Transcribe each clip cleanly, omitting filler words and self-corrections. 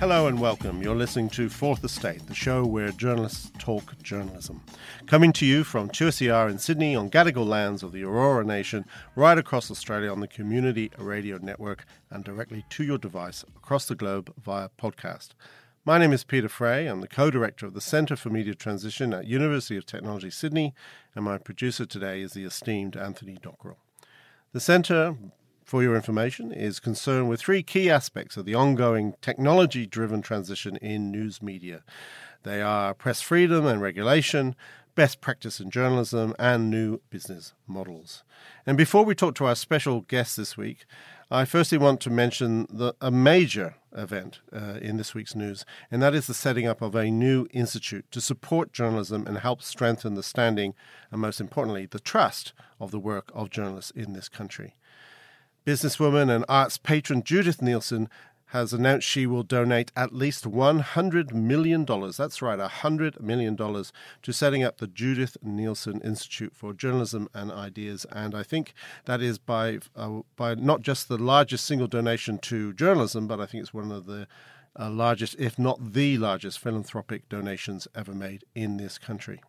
Hello and welcome. You're listening to Fourth Estate, the show where journalists talk journalism. Coming to you from 2SER in Sydney on Gadigal lands of the Aurora Nation, right across Australia on the Community Radio Network and directly to your device across the globe via podcast. My name is Peter Fray. I'm the co-director of the Centre for Media Transition at University of Technology, Sydney, and my producer today is the esteemed Anthony Dockrell. The Centre, for your information, is concerned with three key aspects of the ongoing technology-driven transition in news media. They are press freedom and regulation, best practice in journalism, and new business models. And before we talk to our special guest this week, I firstly want to mention a major event in this week's news, and that is the setting up of a new institute to support journalism and help strengthen the standing and, most importantly, the trust of the work of journalists in this country. Businesswoman and arts patron Judith Neilson has announced she will donate at least $100 million, that's right, $100 million, to setting up the Judith Neilson Institute for Journalism and Ideas. And I think that is by not just the largest single donation to journalism, but I think it's one of the largest, if not the largest, philanthropic donations ever made in this country.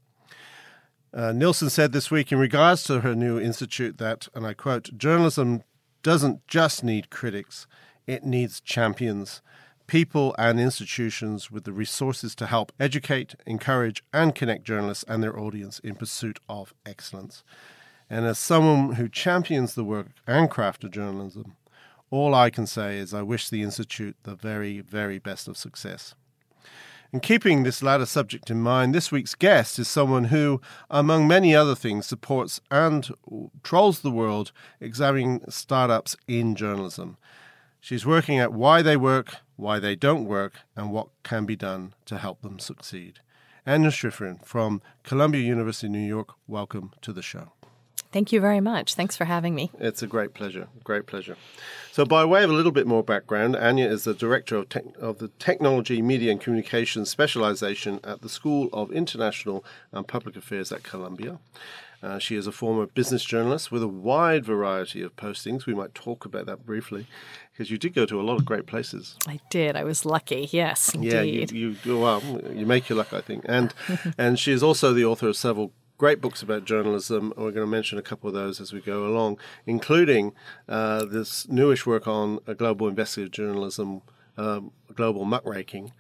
Neilson said this week in regards to her new institute that, and I quote, "Journalism doesn't just need critics, it needs champions, people and institutions with the resources to help educate, encourage and connect journalists and their audience in pursuit of excellence. And as someone who champions the work and craft of journalism, all I can say is I wish the Institute the very, very best of success." And keeping this latter subject in mind, this week's guest is someone who, among many other things, supports and trolls the world examining startups in journalism. She's working at why they work, why they don't work, and what can be done to help them succeed. Anya Schifrin from Columbia University, New York, welcome to the show. Thank you very much. Thanks for having me. It's a great pleasure, great pleasure. So by way of a little bit more background, Anya is the Director of the Technology, Media and Communications Specialization at the School of International and Public Affairs at Columbia. She is a former business journalist with a wide variety of postings. We might talk about that briefly, because you did go to a lot of great places. I did. I was lucky. Yes, indeed. Yeah, you make your luck, I think. And she is also the author of several great books about journalism. We're going to mention a couple of those as we go along, including this newish work on global investigative journalism, global muckraking,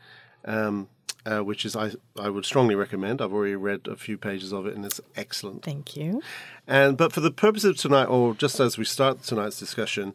which is I would strongly recommend. I've already read a few pages of it, and it's excellent. Thank you. But for the purpose of tonight, or just as we start tonight's discussion,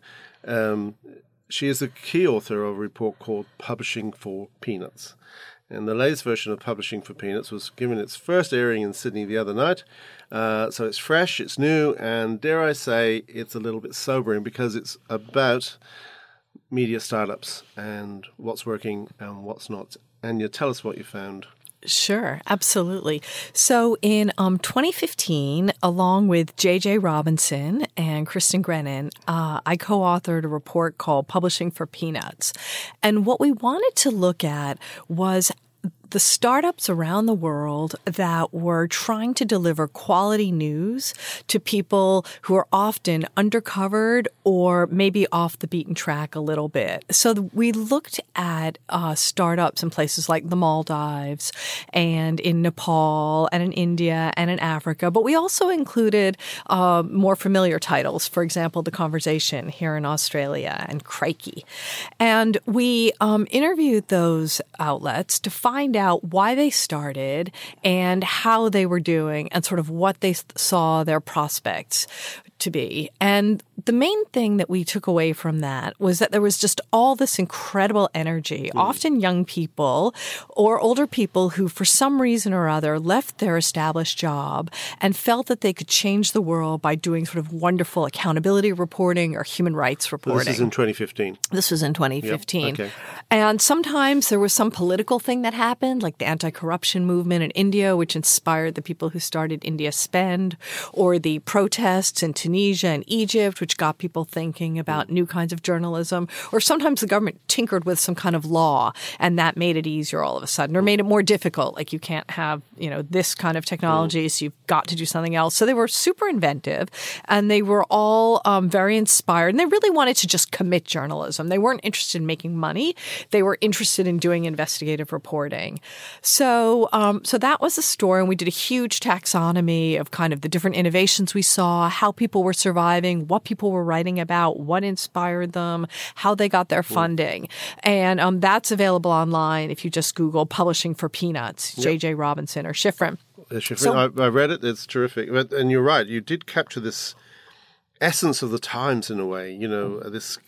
she is the key author of a report called Publishing for Peanuts. And the latest version of Publishing for Peanuts was given its first airing in Sydney the other night. So it's fresh, it's new, and dare I say, it's a little bit sobering because it's about media startups and what's working and what's not. And you tell us what you found. Sure, absolutely. So in 2015, along with J.J. Robinson and Kristen Grennan, I co-authored a report called Publishing for Peanuts. And what we wanted to look at was the startups around the world that were trying to deliver quality news to people who are often undercovered or maybe off the beaten track a little bit. So we looked at startups in places like the Maldives and in Nepal and in India and in Africa, but we also included more familiar titles, for example, The Conversation here in Australia and Crikey. And we interviewed those outlets to find out why they started and how they were doing and sort of what they saw their prospects to be. And the main thing that we took away from that was that there was just all this incredible energy, often young people or older people who for some reason or other left their established job and felt that they could change the world by doing sort of wonderful accountability reporting or human rights reporting. This is in 2015. This was in 2015. Yep. Okay. And sometimes there was some political thing that happened, like the anti-corruption movement in India, which inspired the people who started India Spend, or the protests in Tunisia and Egypt, which which got people thinking about new kinds of journalism. Or sometimes the government tinkered with some kind of law, and that made it easier all of a sudden, or made it more difficult. Like you can't have, this kind of technology, so you've got to do something else. So they were super inventive, and they were all very inspired, and they really wanted to just commit journalism. They weren't interested in making money. They were interested in doing investigative reporting. So that was the story, and we did a huge taxonomy of kind of the different innovations we saw, how people were surviving, what people were writing about, what inspired them, how they got their funding. And that's available online if you just Google Publishing for Peanuts, J.J. Robinson or Shiffrin. I read it. It's terrific. And you're right. You did capture this essence of the times in a way, this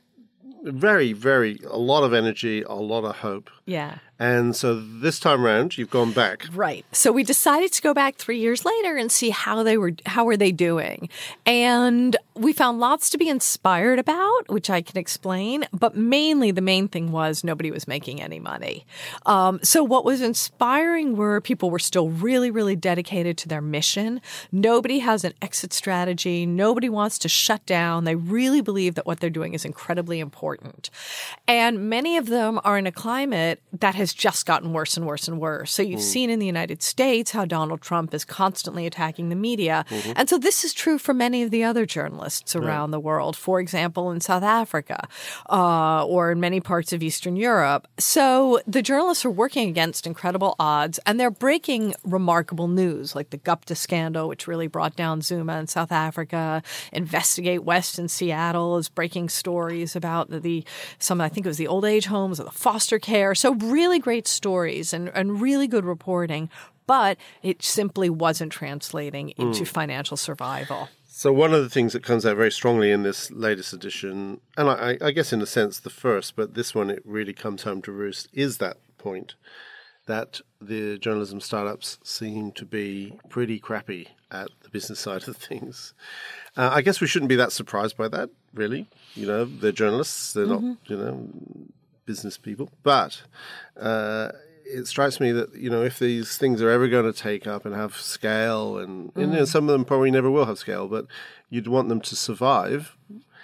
very, very, a lot of energy, a lot of hope. Yeah. And so this time around, you've gone back. Right. So we decided to go back 3 years later and see how were they doing. And we found lots to be inspired about, which I can explain. But mainly the main thing was nobody was making any money. So what was inspiring were people were still really, really dedicated to their mission. Nobody has an exit strategy. Nobody wants to shut down. They really believe that what they're doing is incredibly important. And many of them are in a climate that has just gotten worse and worse and worse. So you've seen in the United States how Donald Trump is constantly attacking the media. And so this is true for many of the other journalists around the world, for example, in South Africa or in many parts of Eastern Europe. So the journalists are working against incredible odds, and they're breaking remarkable news, like the Gupta scandal, which really brought down Zuma in South Africa. Investigate West in Seattle is breaking stories about some, I think it was the old age homes or the foster care. So really great stories and really good reporting, but it simply wasn't translating into financial survival. So one of the things that comes out very strongly in this latest edition, and I guess in a sense the first, but this one it really comes home to roost, is that point that the journalism startups seem to be pretty crappy at the business side of things. I guess we shouldn't be that surprised by that, really. They're journalists, they're not, business people. But it strikes me that, if these things are ever going to take up and have scale, and some of them probably never will have scale, but you'd want them to survive.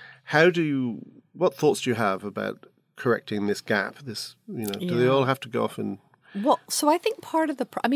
What thoughts do you have about correcting this gap? Do they all have to go off and... Well, so I think part of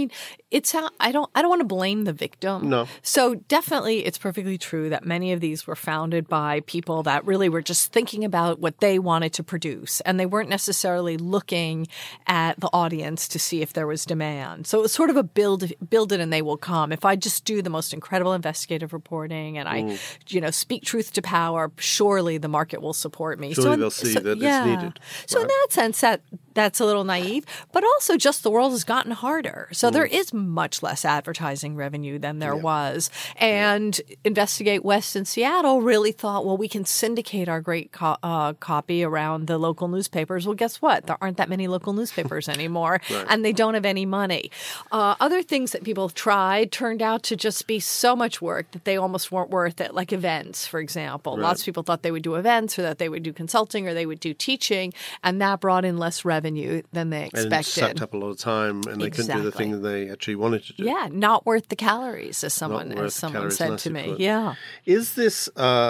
I don't want to blame the victim. No. So definitely it's perfectly true that many of these were founded by people that really were just thinking about what they wanted to produce, and they weren't necessarily looking at the audience to see if there was demand. So it was sort of a build it and they will come. If I just do the most incredible investigative reporting and I, speak truth to power, surely the market will support me. Surely they'll see that it's needed. So in that sense, that's a little naive, but also just the world has gotten harder. So there is much less advertising revenue than there was. And Investigate West in Seattle really thought, well, we can syndicate our great copy around the local newspapers. Well, guess what? There aren't that many local newspapers anymore, and they don't have any money. Other things that people tried turned out to just be so much work that they almost weren't worth it, like events, for example. Lots of people thought they would do events or that they would do consulting or they would do teaching, and that brought in less revenue than they expected. And it sucked up a lot of time, and they couldn't do the thing that they actually wanted to do. Yeah, not worth the calories, as someone said to me. Yeah. Is this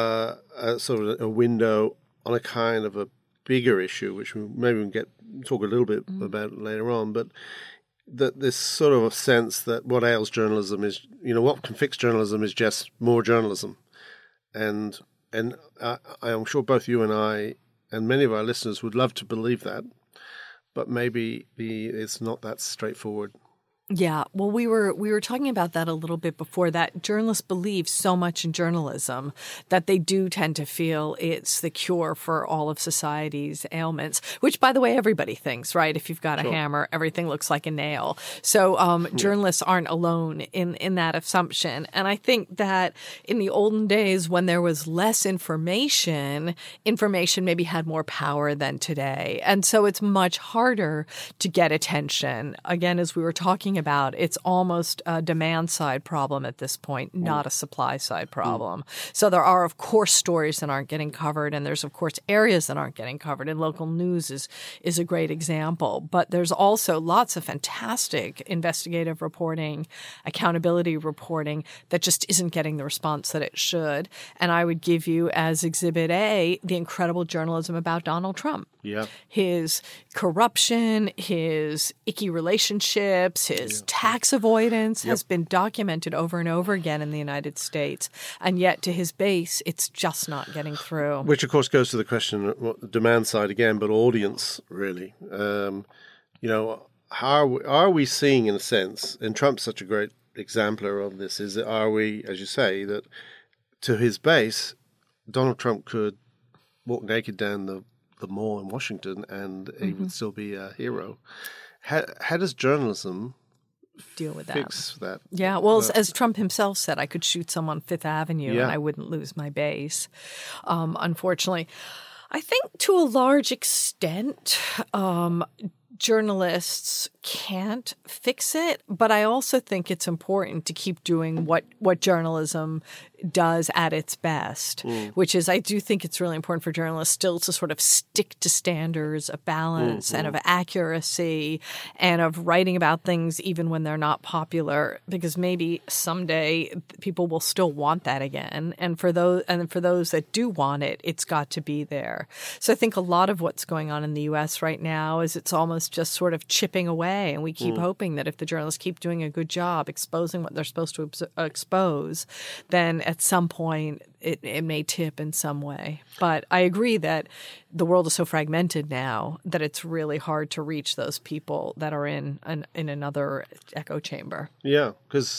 sort of a window on a kind of a bigger issue, which maybe we can talk a little bit about later on, but that this sort of a sense that what ails journalism is, what can fix journalism is just more journalism. And I am sure both you and I and many of our listeners would love to believe that, but maybe it's not that straightforward. Yeah, well, we were talking about that a little bit before, that journalists believe so much in journalism that they do tend to feel it's the cure for all of society's ailments, which, by the way, everybody thinks, right? If you've got a hammer, everything looks like a nail. So journalists aren't alone in that assumption. And I think that in the olden days when there was less information maybe had more power than today. And so it's much harder to get attention. Again, as we were talking talking about, it's almost a demand side problem at this point, not a supply side problem. So there are, of course, stories that aren't getting covered, and there's, of course, areas that aren't getting covered. And local news is a great example. But there's also lots of fantastic investigative reporting, accountability reporting that just isn't getting the response that it should. And I would give you as Exhibit A the incredible journalism about Donald Trump. Yeah. His corruption, his icky relationships, his tax avoidance has been documented over and over again in the United States. And yet to his base, it's just not getting through. Which, of course, goes to the question, demand side again, but audience, really. How are we seeing, in a sense, and Trump's such a great exemplar of this, is that are we, as you say, that to his base, Donald Trump could walk naked down the mall in Washington and he would still be a hero. How does journalism deal with fix that? Yeah, well, as Trump himself said, I could shoot someone Fifth Avenue and I wouldn't lose my base. Unfortunately, I think to a large extent, journalists can't fix it, but I also think it's important to keep doing what journalism does at its best, which is I do think it's really important for journalists still to sort of stick to standards of balance and of accuracy and of writing about things even when they're not popular, because maybe someday people will still want that again. And for those that do want it, it's got to be there. So I think a lot of what's going on in the U.S. right now is it's almost just sort of chipping away, and we keep hoping that if the journalists keep doing a good job exposing what they're supposed to expose, then at some point it may tip in some way. But I agree that the world is so fragmented now that it's really hard to reach those people that are in another echo chamber. Yeah, because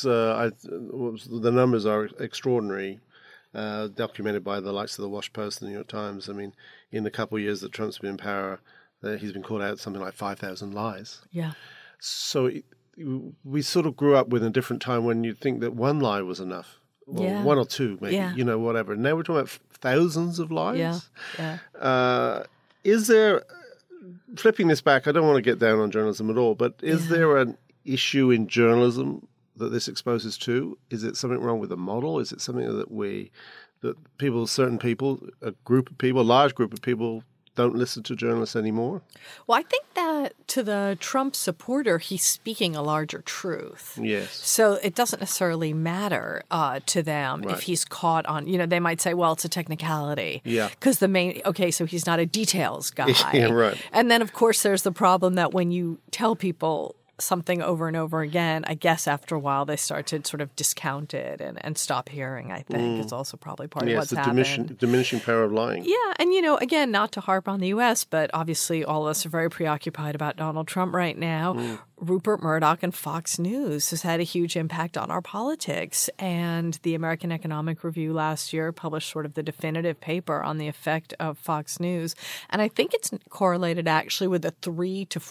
the numbers are extraordinary, documented by the likes of the Washington Post and the New York Times. I mean, in the couple of years that Trump's been in power, he's been called out something like 5,000 lies. Yeah. So we sort of grew up with a different time when you'd think that one lie was enough. Or one or two, maybe, whatever. Now we're talking about thousands of lies. Yeah. Is there, flipping this back, I don't want to get down on journalism at all, but is there an issue in journalism that this exposes to? Is it something wrong with the model? Is it something that certain people, a large group of people, don't listen to journalists anymore? Well, I think that to the Trump supporter, he's speaking a larger truth. Yes. So it doesn't necessarily matter to them if he's caught on, they might say, well, it's a technicality. Yeah. Because so he's not a details guy. Yeah, right. And then, of course, there's the problem that when you tell people something over and over again, I guess after a while they start to sort of discount it and stop hearing, I think. It's also probably part of what's happened. Diminishing power of lying. Yeah, and again, not to harp on the U.S., but obviously all of us are very preoccupied about Donald Trump right now. Rupert Murdoch and Fox News has had a huge impact on our politics. And the American Economic Review last year published sort of the definitive paper on the effect of Fox News. And I think it's correlated actually with a 3 to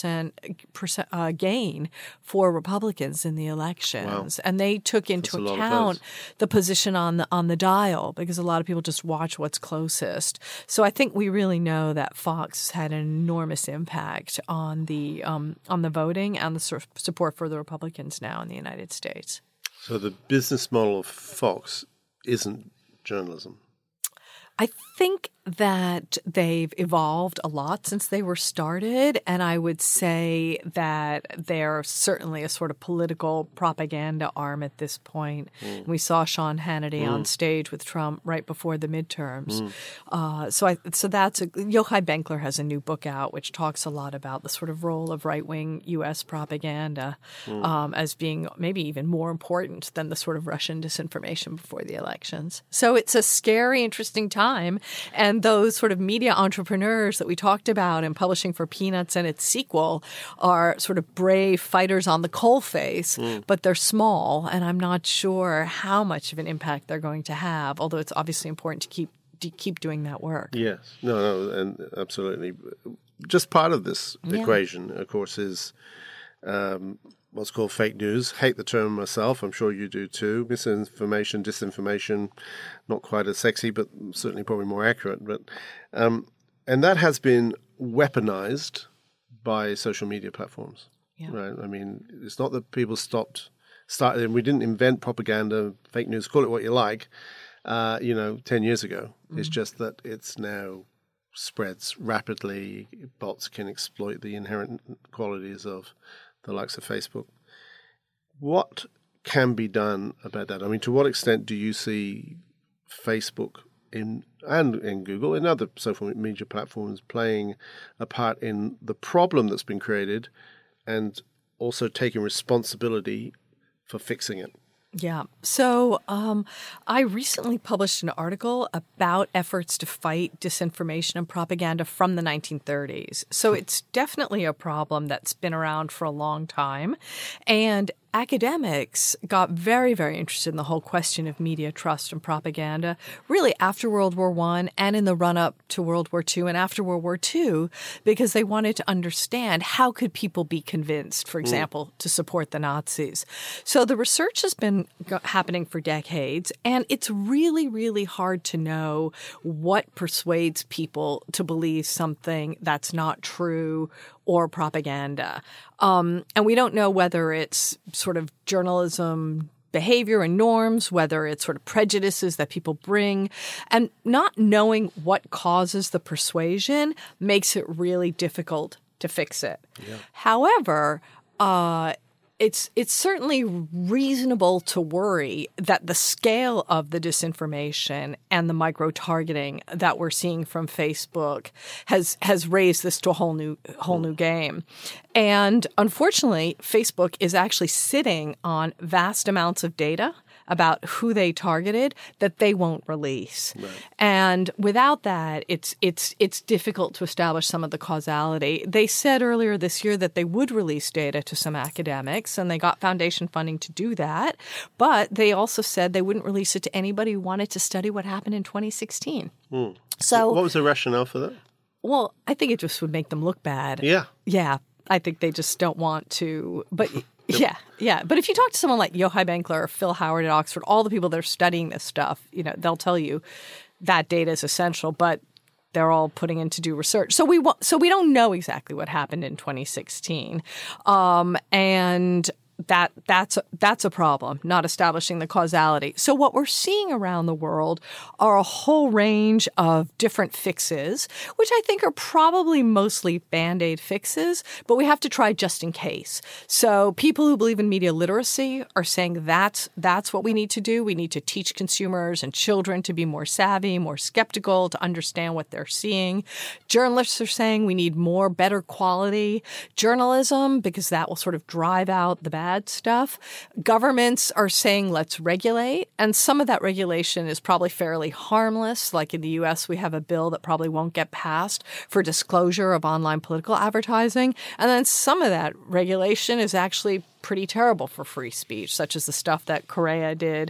4% gain for Republicans in the elections. Wow. And they took into account the position on the dial, because a lot of people just watch what's closest. So I think we really know that Fox had an enormous impact on the voting and the support for the Republicans now in the United States. So the business model of Fox isn't journalism? I think that they've evolved a lot since they were started, and I would say that they're certainly a sort of political propaganda arm at this point. We saw Sean Hannity on stage with Trump right before the midterms. So that's Yochai Benkler has a new book out which talks a lot about the sort of role of right-wing U.S. propaganda as being maybe even more important than the sort of Russian disinformation before the elections. So it's a scary, interesting time, and those sort of media entrepreneurs that we talked about in Publishing for Peanuts and its sequel are sort of brave fighters on the coalface, but they're small, and I'm not sure how much of an impact they're going to have, although it's obviously important to keep doing that work. Yes. No, and absolutely. Just part of this equation, of course, is what's called fake news. Hate the term myself. I'm sure you do too. Misinformation, disinformation, not quite as sexy, but certainly probably more accurate. But and that has been weaponized by social media platforms. Yeah. Right? I mean, it's not that people started. We didn't invent propaganda, fake news, call it what you like, 10 years ago. It's just that it's now spreads rapidly. Bots can exploit the inherent qualities of the likes of Facebook. What can be done about that? I mean, to what extent do you see Facebook and Google and other social media platforms playing a part in the problem that's been created and also taking responsibility for fixing it? Yeah. So I recently published an article about efforts to fight disinformation and propaganda from the 1930s. So it's definitely a problem that's been around for a long time. And academics got very, very interested in the whole question of media trust and propaganda, really after World War I and in the run-up to World War II and after World War II, because they wanted to understand how could people be convinced, for example, to support the Nazis. So the research has been happening for decades, and it's really, really hard to know what persuades people to believe something that's not true or propaganda. And we don't know whether it's sort of journalism behavior and norms, whether it's sort of prejudices that people bring. And not knowing what causes the persuasion makes it really difficult to fix it. Yeah. However, it's certainly reasonable to worry that the scale of the disinformation and the micro-targeting that we're seeing from Facebook has raised this to a whole new game. And unfortunately, Facebook is actually sitting on vast amounts of data about who they targeted that they won't release. Right. And without that, it's difficult to establish some of the causality. They said earlier this year that they would release data to some academics, and they got foundation funding to do that. But they also said they wouldn't release it to anybody who wanted to study what happened in 2016. So what was the rationale for that? Well, I think it just would make them look bad. Yeah. Yeah. I think they just don't want to. But yeah. But if you talk to someone like Yochai Benkler or Phil Howard at Oxford, all the people that are studying this stuff, they'll tell you that data is essential, but they're all putting in to do research. So we don't know exactly what happened in 2016. And that's a problem, not establishing the causality. So what we're seeing around the world are a whole range of different fixes, which I think are probably mostly Band-Aid fixes, but we have to try just in case. So people who believe in media literacy are saying that's what we need to do. We need to teach consumers and children to be more savvy, more skeptical, to understand what they're seeing. Journalists are saying we need better quality journalism because that will sort of drive out the bad stuff. Governments are saying let's regulate, and some of that regulation is probably fairly harmless. Like in the U.S., we have a bill that probably won't get passed for disclosure of online political advertising. And then some of that regulation is actually pretty terrible for free speech, such as the stuff that Correa did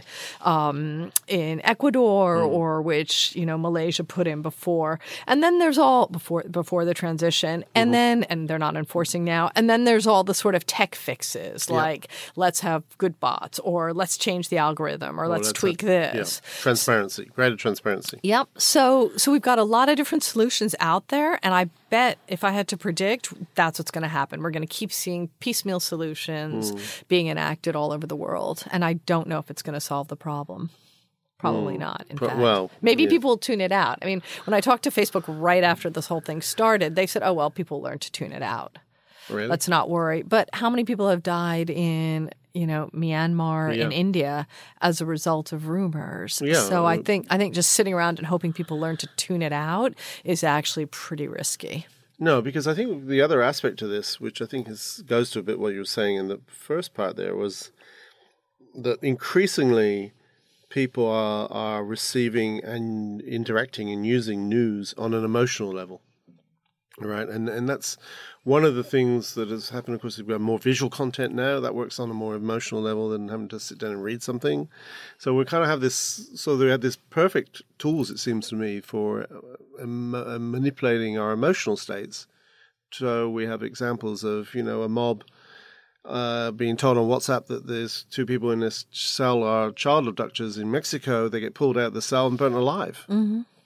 in Ecuador or which, Malaysia put in before. And then there's all before the transition and they're not enforcing now. And then there's all the sort of tech fixes like let's have good bots or let's change the algorithm or let's tweak this. Yeah. Transparency, greater transparency. Yep. So we've got a lot of different solutions out there. And I bet if I had to predict, that's what's going to happen. We're going to keep seeing piecemeal solutions being enacted all over the world. And I don't know if it's going to solve the problem. Probably not, in fact. Well, maybe people will tune it out. I mean, when I talked to Facebook right after this whole thing started, they said, people learned to tune it out. Really? Let's not worry. But how many people have died in, Myanmar and India as a result of rumors? Yeah. So I think just sitting around and hoping people learn to tune it out is actually pretty risky. No, because I think the other aspect to this, which I think goes to a bit what you were saying in the first part there, was that increasingly people are receiving and interacting and using news on an emotional level, right? And that's one of the things that has happened. Of course, we've got more visual content now that works on a more emotional level than having to sit down and read something. So we kind of have this. So we have this perfect tools, it seems to me, for manipulating our emotional states. So we have examples of a mob being told on WhatsApp that there's two people in this cell are child abductors in Mexico. They get pulled out of the cell and burnt alive. Mm-hmm.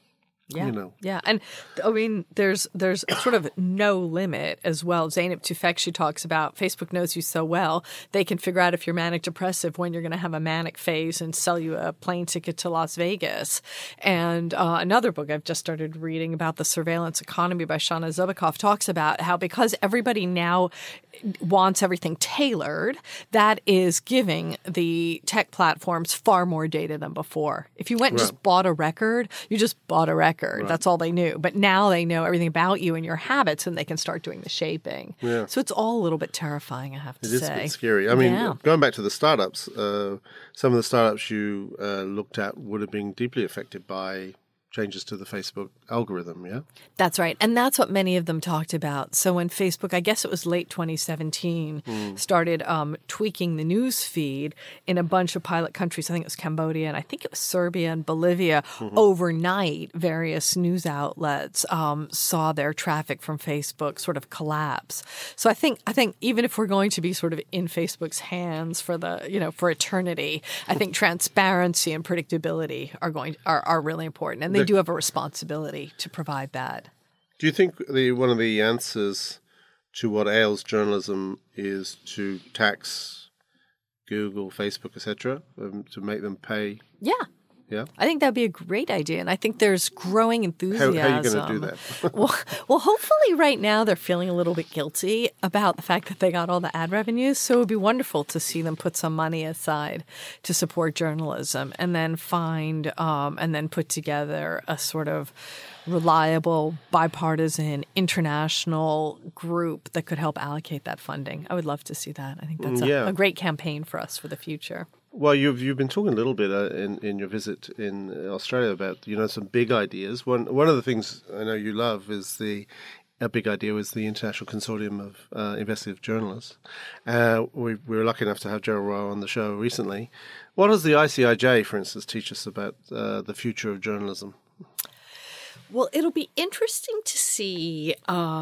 Yeah. You know. Yeah. And I mean, there's sort of no limit as well. Zeynep Tufekci, she talks about Facebook knows you so well, they can figure out if you're manic depressive when you're going to have a manic phase and sell you a plane ticket to Las Vegas. And another book I've just started reading about the surveillance economy by Shana Zubokoff talks about how because everybody now wants everything tailored, that is giving the tech platforms far more data than before. If you went and just bought a record, you just bought a record. Right. That's all they knew. But now they know everything about you and your habits, and they can start doing the shaping. Yeah. So it's all a little bit terrifying, I have to say. It is a bit scary. I mean, going back to the startups, some of the startups you looked at would have been deeply affected by changes to the Facebook algorithm, yeah? That's right. And that's what many of them talked about. So when Facebook, I guess it was late 2017, started tweaking the news feed in a bunch of pilot countries, I think it was Cambodia and I think it was Serbia and Bolivia, overnight, various news outlets saw their traffic from Facebook sort of collapse. So I think even if we're going to be sort of in Facebook's hands for for eternity, I think transparency and predictability are really important. And they do have a responsibility to provide that. Do you think one of the answers to what ails journalism is to tax Google, Facebook, etc., to make them pay? Yeah. Yeah, I think that'd be a great idea, and I think there's growing enthusiasm. How are you going to do that? well, hopefully right now they're feeling a little bit guilty about the fact that they got all the ad revenues, so it would be wonderful to see them put some money aside to support journalism and then and then put together a sort of reliable, bipartisan, international group that could help allocate that funding. I would love to see that. I think that's a great campaign for us for the future. Well, you've been talking a little bit in your visit in Australia about some big ideas. One of the things I know you love is a big idea was the International Consortium of Investigative Journalists. We were lucky enough to have Gerald Rowe on the show recently. What does the ICIJ, for instance, teach us about the future of journalism? Well, it'll be interesting to see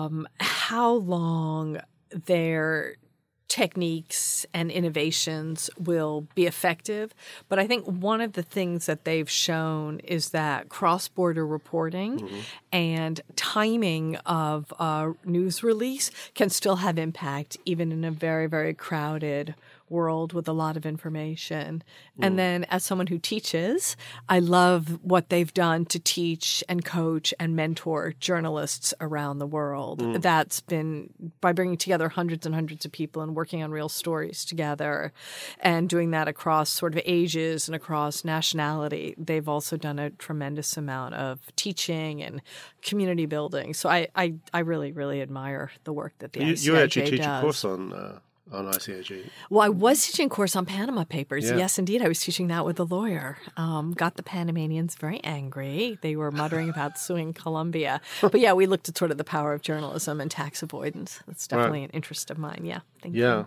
how long their techniques and innovations will be effective. But I think one of the things that they've shown is that cross-border reporting and timing of news release can still have impact even in a very, very crowded world with a lot of information. And then as someone who teaches, I love what they've done to teach and coach and mentor journalists around the world. That's been by bringing together hundreds and hundreds of people and working on real stories together and doing that across sort of ages and across nationality. They've also done a tremendous amount of teaching and community building. So I really, really admire the work that the ICIJ does. You actually teach a course on ICIJ. Well, I was teaching a course on Panama Papers. Yeah. Yes, indeed. I was teaching that with a lawyer. Got the Panamanians very angry. They were muttering about suing Colombia. But yeah, we looked at sort of the power of journalism and tax avoidance. That's definitely an interest of mine. Yeah. Thank you.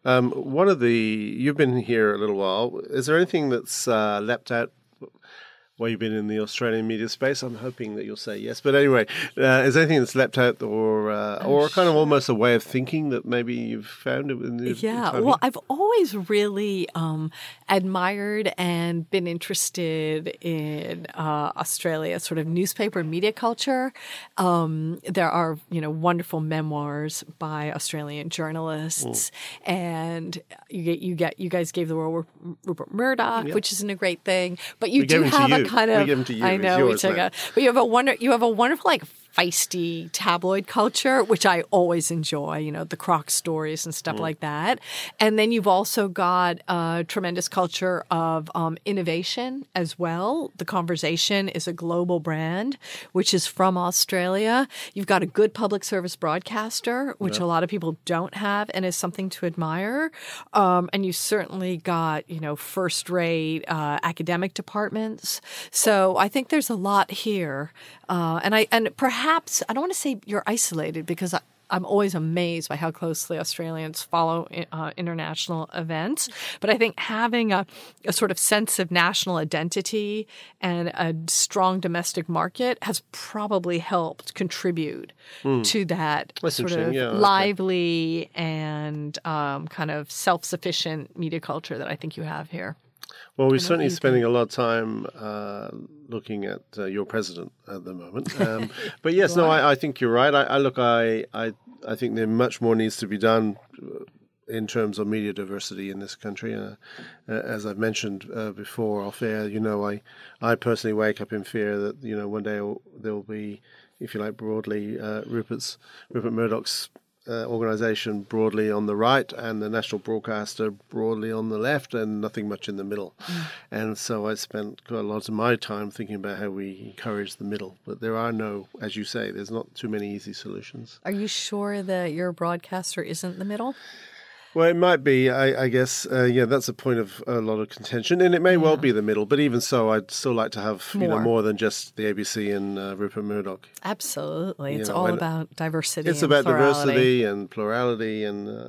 You've been here a little while. Is there anything that's leapt out while you've been in the Australian media space? I'm hoping that you'll say yes. But anyway, is there anything that's leapt out or kind of almost a way of thinking that maybe you've found in the time? Well, I've always really admired and been interested in Australia's sort of newspaper and media culture. There are, wonderful memoirs by Australian journalists. And you guys gave the world Rupert Murdoch, which isn't a great thing. But you do have a kind of, we give them to you. I know, we took it. But you have a wonderful, feisty tabloid culture, which I always enjoy, the Croc stories and stuff like that. And then you've also got a tremendous culture of innovation as well. The Conversation is a global brand, which is from Australia. You've got a good public service broadcaster, which a lot of people don't have and is something to admire. And you certainly got, first-rate academic departments. So I think there's a lot here. And perhaps, I don't want to say you're isolated because I'm always amazed by how closely Australians follow international events. But I think having a sort of sense of national identity and a strong domestic market has probably helped contribute to that sort of lively and kind of self-sufficient media culture that I think you have here. Well, we're certainly spending a lot of time looking at your president at the moment. But yes, no, I think you're right. I think there much more needs to be done in terms of media diversity in this country. As I've mentioned before off air, I personally wake up in fear that, one day there will be, if you like, broadly, Rupert Murdoch's organisation broadly on the right and the national broadcaster broadly on the left and nothing much in the middle. And so I spent quite a lot of my time thinking about how we encourage the middle. But there are as you say, there's not too many easy solutions. Are you sure that your broadcaster isn't the middle? Well, it might be, I guess. That's a point of a lot of contention, and it may well be the middle. But even so, I'd still like to have more than just the ABC and Rupert Murdoch. Absolutely, it's all about diversity. It's about diversity and plurality,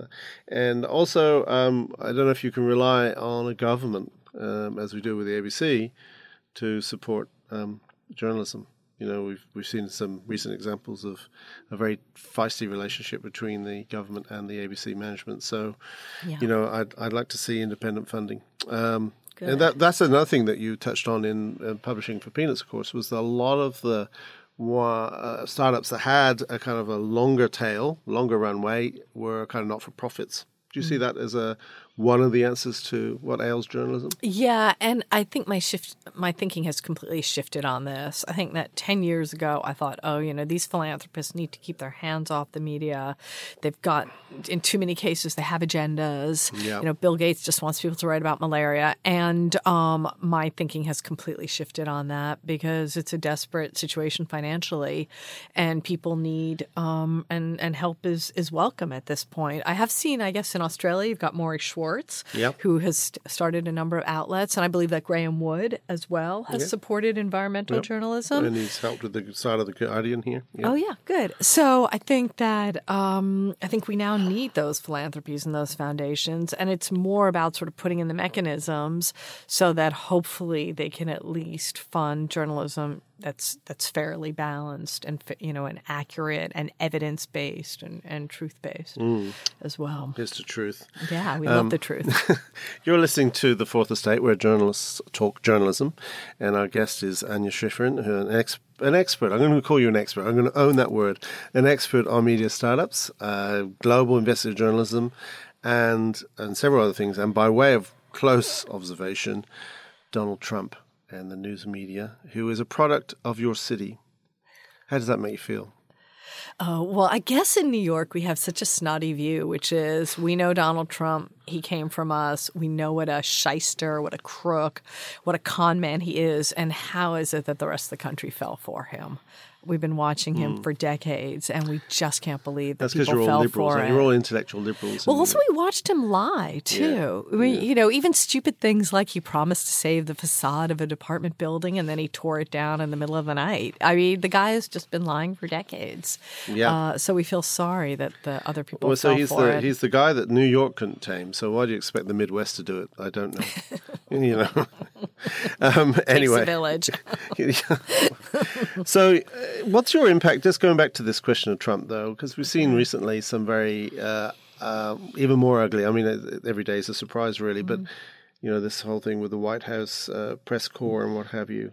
and also I don't know if you can rely on a government, as we do with the ABC, to support journalism. We've seen some recent examples of a very feisty relationship between the government and the ABC management. So, I'd like to see independent funding. And that's another thing that you touched on in Publishing for Peanuts, of course, was that a lot of the startups that had a kind of a longer tail, longer runway, were kind of not-for-profits. Do you see that as one of the answers to what ails journalism? Yeah, and I think my thinking has completely shifted on this. I think that 10 years ago, I thought, these philanthropists need to keep their hands off the media. They've got, in too many cases, they have agendas. Yeah. Bill Gates just wants people to write about malaria. And my thinking has completely shifted on that because it's a desperate situation financially, and people need and help is welcome at this point. I have seen, I guess, in Australia, you've got Maury Schwartz, who has started a number of outlets. And I believe that Graham Wood as well has supported environmental journalism. And he's helped with the side of the Guardian here. Yep. Oh, yeah, good. So I think that I think we now need those philanthropies and those foundations. And it's more about sort of putting in the mechanisms so that hopefully they can at least fund journalism that's fairly balanced and and accurate and evidence based and truth based as well. Here's the truth. Yeah, we love the truth. You're listening to The Fourth Estate, where journalists talk journalism, and our guest is Anya Schifrin, who an expert. I'm going to call you an expert. I'm going to own that word. An expert on media startups, global investigative journalism, and several other things. And by way of close observation, Donald Trump and the news media, who is a product of your city. How does that make you feel? Well, I guess in New York we have such a snotty view, which is we know Donald Trump. He came from us. We know what a shyster, what a crook, what a con man he is, and how is it that the rest of the country fell for him? We've been watching him for decades, and we just can't believe that people fell for it. That's because you're all liberals. You're all intellectual liberals. Well, also we watched him lie, too. Yeah. I mean, even stupid things like he promised to save the facade of a department building, and then he tore it down in the middle of the night. I mean, the guy has just been lying for decades. Yeah. So we feel sorry that the other people fell for it. He's the guy that New York couldn't tame, so why do you expect the Midwest to do it? I don't know. Anyway. Takes a village. So what's your impact, just going back to this question of Trump, though, because we've seen recently some very, even more ugly, I mean, every day is a surprise, really, but, this whole thing with the White House press corps and what have you.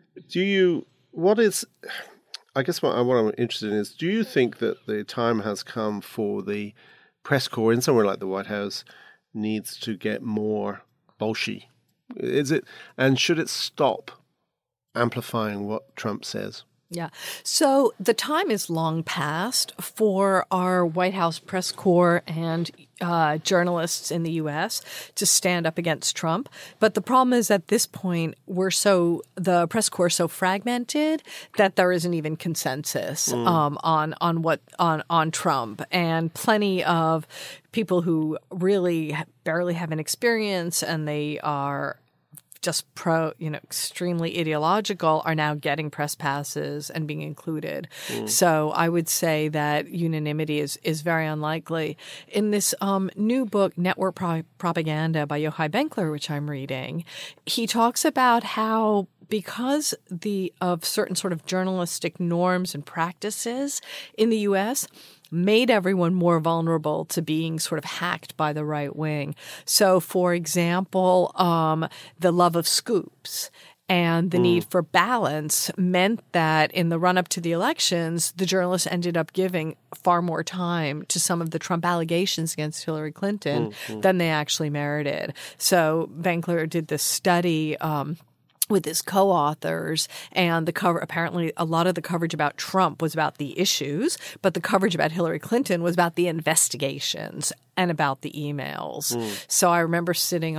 I guess what I'm interested in is, do you think that the time has come for the press corps in somewhere like the White House needs to get more bolshy? And should it stop amplifying what Trump says? Yeah. So the time is long past for our White House press corps and journalists in the U.S. to stand up against Trump. But the problem is at this point, the press corps is so fragmented that there isn't even consensus on Trump, and plenty of people who really barely have an experience and they are just extremely ideological are now getting press passes and being included. So I would say that unanimity is very unlikely. In this new book, Network Propaganda by Yochai Benkler, which I'm reading, he talks about how because of certain sort of journalistic norms and practices in the U.S., made everyone more vulnerable to being sort of hacked by the right wing. So, for example, the love of scoops and the need for balance meant that in the run-up to the elections, the journalists ended up giving far more time to some of the Trump allegations against Hillary Clinton than they actually merited. So Benkler did this study with his co-authors, and apparently a lot of the coverage about Trump was about the issues, but the coverage about Hillary Clinton was about the investigations and about the emails. So I remember sitting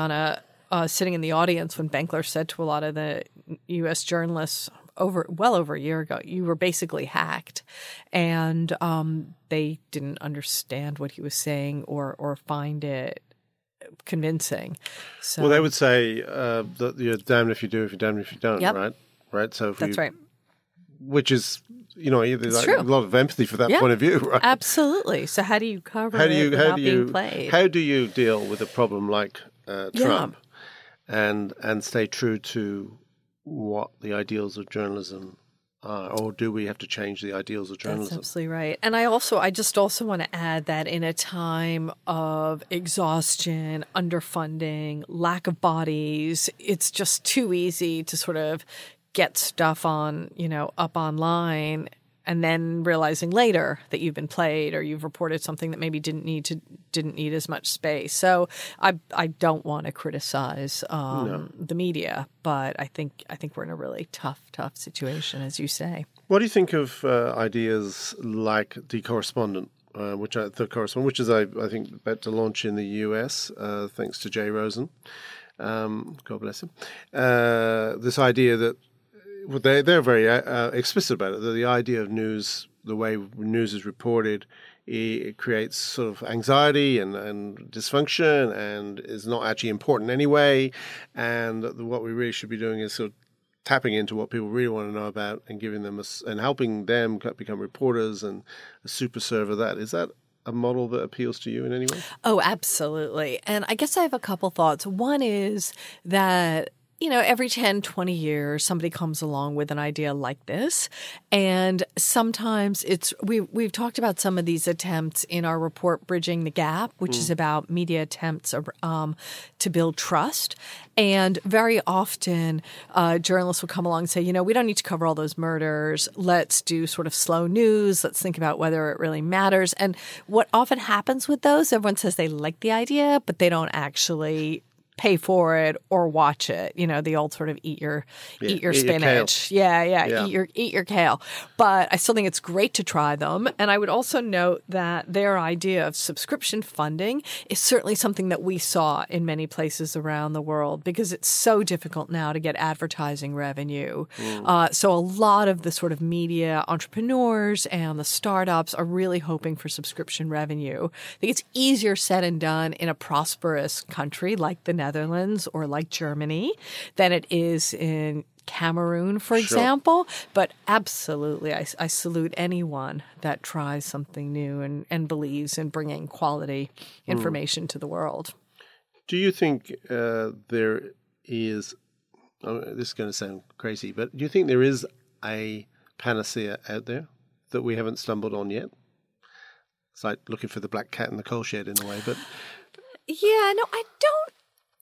in the audience when Benkler said to a lot of the U.S. journalists well over a year ago, you were basically hacked, and they didn't understand what he was saying or find it convincing. So, well, they would say that you're damned if you do, if you're damned if you don't, yep. right? So that's right. Which is, there's true. a lot of empathy for that point of view, right? Absolutely. So how do you cover it without being played? How do you deal with a problem like Trump and stay true to what the ideals of journalism are, or do we have to change the ideals of journalism? That's absolutely right. And I just also want to add that in a time of exhaustion, underfunding, lack of bodies, it's just too easy to sort of get stuff up online and then realizing later that you've been played or you've reported something that maybe didn't need as much space. So I don't want to criticize the media, but I think we're in a really tough situation, as you say. What do you think of ideas like The Correspondent, which is I think about to launch in the US, thanks to Jay Rosen, God bless him. This idea that they're very explicit about it. The idea of news, the way news is reported, it creates sort of anxiety and dysfunction and is not actually important anyway. And what we really should be doing is sort of tapping into what people really want to know about and giving them and helping them become reporters and a super server. Is that a model that appeals to you in any way? Oh, absolutely. And I guess I have a couple thoughts. One is that every 10, 20 years, somebody comes along with an idea like this. And sometimes we've talked about some of these attempts in our report, Bridging the Gap, which is about media attempts to build trust. And very often, journalists will come along and say, we don't need to cover all those murders. Let's do sort of slow news. Let's think about whether it really matters. And what often happens with those, everyone says they like the idea, but they don't actually pay for it or watch it. The old sort of eat your spinach. Eat your kale. But I still think it's great to try them. And I would also note that their idea of subscription funding is certainly something that we saw in many places around the world because it's so difficult now to get advertising revenue. So a lot of the sort of media entrepreneurs and the startups are really hoping for subscription revenue. I think it's easier said and done in a prosperous country like the Netherlands or like Germany than it is in Cameroon, for example. But absolutely, I salute anyone that tries something new and believes in bringing quality information to the world. Do you think there is, this is going to sound crazy, but do you think there is a panacea out there that we haven't stumbled on yet? It's like looking for the black cat in the coal shed in a way, but... Yeah, no, I don't.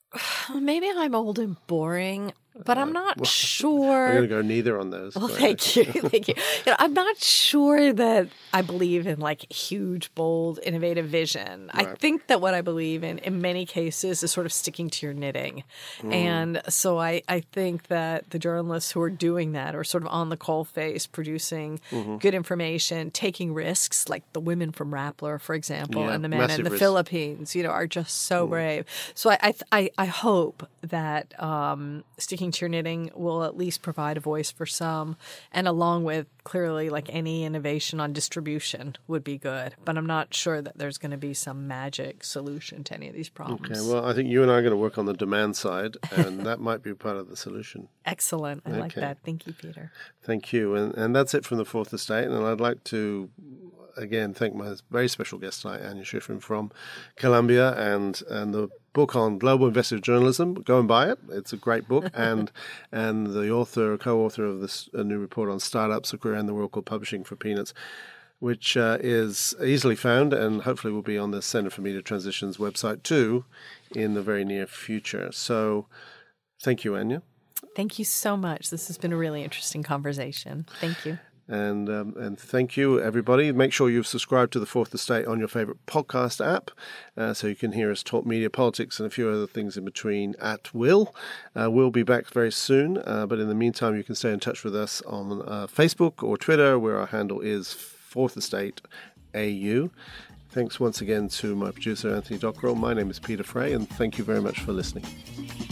Maybe I'm old and boring, but I'm not sure. I'm going to go neither on those. Well, thank you. Thank you. I'm not sure that I believe in huge, bold, innovative vision. Right. I think that what I believe in many cases, is sort of sticking to your knitting. And so I think that the journalists who are doing that are sort of on the coalface, producing good information, taking risks, like the women from Rappler, for example, and the men in the Philippines, are just so brave. So I hope that sticking to your knitting will at least provide a voice for some, and along with clearly any innovation on distribution would be good. But I'm not sure that there's going to be some magic solution to any of these problems. Okay, well, I think you and I are going to work on the demand side, and that might be part of the solution. Excellent. I like that. Thank you, Peter. Thank you. And that's it from the Fourth Estate. And I'd like to again thank my very special guest tonight, Anya Schifrin from Columbia, and the book on global investigative journalism. Go and buy it. It's a great book. and the co-author of this new report on startups around the world called Publishing for Peanuts, which is easily found and hopefully will be on the Centre for Media Transition's website too in the very near future. So thank you, Anya. Thank you so much. This has been a really interesting conversation. Thank you. And thank you, everybody. Make sure you've subscribed to The Fourth Estate on your favorite podcast app so you can hear us talk media, politics, and a few other things in between at will. We'll be back very soon, but in the meantime, you can stay in touch with us on Facebook or Twitter, where our handle is Fourth Estate AU. Thanks once again to my producer, Anthony Dockrell. My name is Peter Fray, and thank you very much for listening.